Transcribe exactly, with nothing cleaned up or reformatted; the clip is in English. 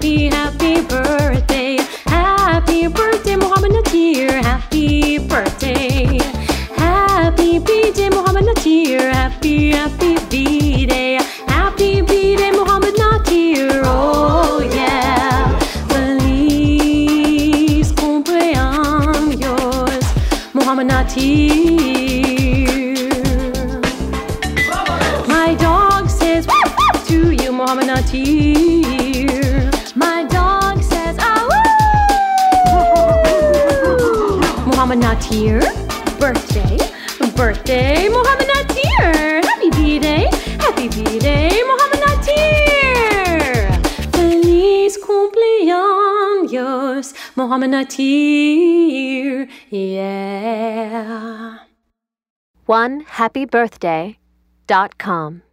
happy, happy birthday. Happy birthday, Muhammad Natir. Happy birthday. Happy B-Day, Muhammad Natir. Happy, happy B-Day. Happy B-Day, Muhammad Natir. Oh yeah. Feliz cumpleaños, Muhammad Natir. My dog says woo woo to you, Muhammad Natir. My dog says ah woo. Muhammad Natir, birthday, birthday, Muhammad Natir. Happy B-Day, happy B-Day, Muhammad Natir. Feliz cumpleaños, Muhammad Natir. Yeah. one happy birthday dot com